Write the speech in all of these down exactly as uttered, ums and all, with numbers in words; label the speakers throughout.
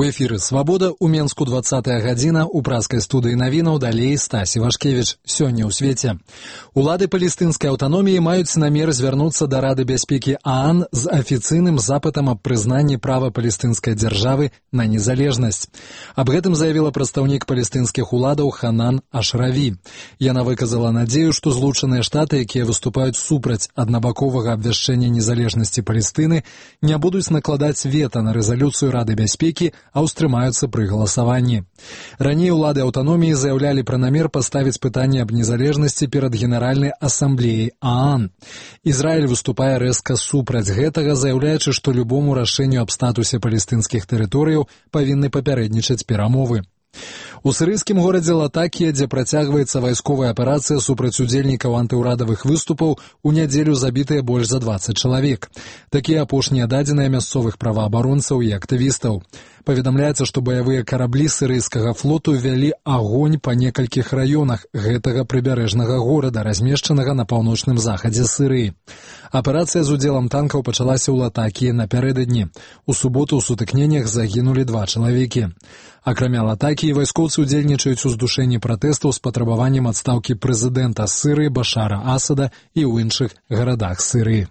Speaker 1: У эфіры «Свабода» у Менску двадцатая гадзіна, у праскай студыі навінаў далей Стасі Вашкевіч. Сёння ў свеце. Улады палестынскай аўтаноміі маюць намер звярнуцца да Рады бяспекі ААН з афіцыйным запытам аб прызнанні права палестынскай дзяржавы на незалежнасць. Аб гэтым заявіла прадстаўнік палестынскіх уладаў Ханан Ашраві. Яна выказала надзею, што Злучаныя Штаты, якія выступаюць супраць аднабаковага абвяшчэння незалежнасці Палестыны, не будуць накладаць вета на рэзалюцыю Рады бяспекі, а ўстрымаюцца пры галасаванні. Раней улады аўтаноміі заяўлялі пра намер паставіць пытанне аб незалежнасці перад Генеральнай асамблеяй ААН. Ізраіль выступае рэзка супраць гэтага, заяўляючы, што любому рашэнню аб статусе палестынскіх тэрыторыяў павінны папярэднічаць перамовы. У сірыйскім горадзе Латакія, дзе працягваецца вайсковая аперацыя супраць удзельнікаў антыўрадавых выступаў, у нядзелю забітыя больш за дваццаць чалавек. Такія апошнія дадзеныя мясцовых праваабаронцаў і актывістаў. Паведамляецца, што баявыя караблі сірыйскага флоту вялі агонь па некалькіх раёнах гэтага прыбярэжнага горада, размешчанага на паўночным захадзе Сірыі. Аперацыя з удзелам танкаў пачалася ў Латакіі напярэдадні. У суботу ў сутыкненнях загінулі два чалавекі. Акрамя Латакіі, вайскоўцы удзельнічаюць у здушэнні пратэстаў з патрабаваннем адстаўкі прэзідэнта Сірыі Башара Асада і ў іншых гарадах Сірыі.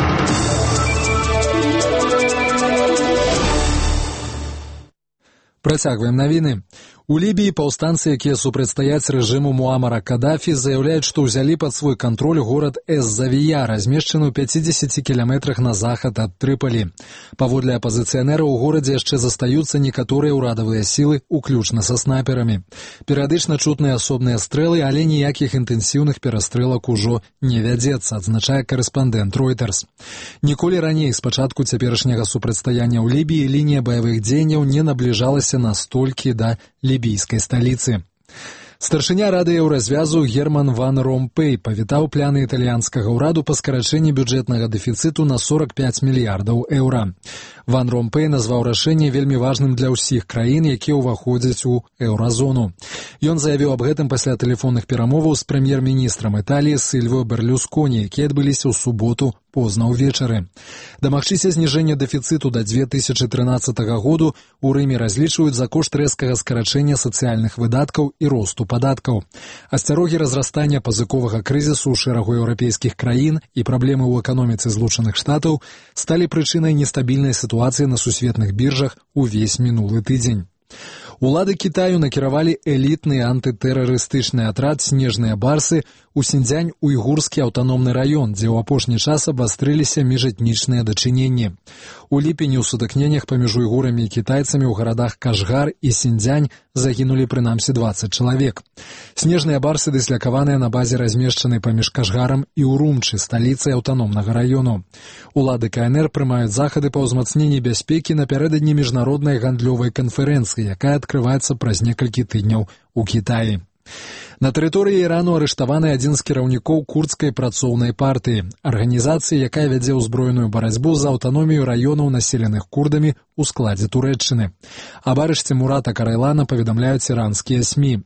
Speaker 1: Працягваем навіны. У Лібіі паўстанцы, якія супрацьстаяць рэжыму Муамара Кадафі, заяўляюць, што ўзялі пад свой кантроль горад Эз-Завія, размешчаны ў пяцідзесяці кіламетрах на захад ад Трыпалі. Паводле апазіцыянераў, у горадзе яшчэ застаюцца некаторыя ўрадавыя сілы, уключна са снайперамі. Перыядычна чутныя асобныя стрэлы, але ніякіх інтэнсіўных перастрэлак ужо не вядзецца, адзначае карэспандэнт Reuters. Ніколі раней, з пачатку цяперашняга супрацьстаяння ў Лібіі, лінія баявых дзеянняў не набліжалася настолькі да лібійскай сталіцы. Старшыня Рады еўразвязу Герман Ван Ромпэй павітаў пляны італьянскага ўраду па скарачэнні бюджэтнага дэфіцыту на сорок пяць мільярдаў еўра. Ван Ромпэй назваў рашэнне вельмі важным для ўсіх краін, якія ўваходзяць у еўразону. Ён заявіў аб гэтым пасля тэлефонных перамоваў з прэм'ер-міністрам Італіі Сільвіо Берлюсконі, якія адбыліся ў суботу позна ўвечары. Дамагчыся зніжэння дэфіцыту да дзве тысячы трынаццатага году у Рыме разлічваюць за кошт рэзкага скарачэння сацыяльных выдаткаў і росту падаткаў. Асцярогі разрастання пазыковага крызісу ў шэрагу еўрапейскіх краін і праблемы ў эканоміцы Злучаных Штатаў сталі прычынай нестабільнай сітуацыі на сусветных біржах увесь мінулы тыдзень. Улады Кітаю накіравалі элітны антытэрарыстычны атрад «Снежныя барсы» у Сіньцзянь-Уйгурскі аўтаномны раён, дзе ў апошні час абастрыліся міжэтнічныя дачыненні. У ліпені ў сутыкненнях паміж уйгурамі і кітайцамі ў гарадах Кашгар і Сіньцзянь загінулі прынамсі дваццаць чалавек. Снежныя барсы дыслякаваныя на базе, размешчанай паміж Кашгарам і Урумчы, сталіцай аўтаномнага раёну. Улады КНР прымаюць захады па ўзмацненні бяспекі напярэдадні міжнароднай гандлёвай канферэнцыі, якая адкрываецца праз некалькі тыдняў у Кітаі. На тэрыторыі Ірану арыштаваны адзін з кіраўнікоў курдскай працоўнай партыі, арганізацыі, якая вядзе ўзброеную барацьбу за аўтаномію раёнаў, населеных курдамі ў складзе Турэччыны. Аб арышце Мурата Карайлана паведамляюць іранскія СМІ.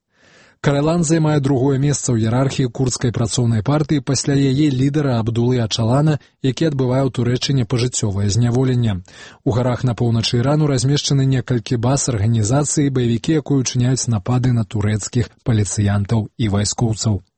Speaker 1: Карайлан займае другое месца ў іерархіі курдскай працоўнай партыі пасля яе лідара Абдулы Ачалана, які адбывае ў Турэччыне пажыццёвае зняволенне. У гарах на поўначы Ірану размешчаны некалькі баз арганізацыі, баевікі, якія ўчыняюць напады на турэцкіх паліцыянтаў і вайскоўцаў.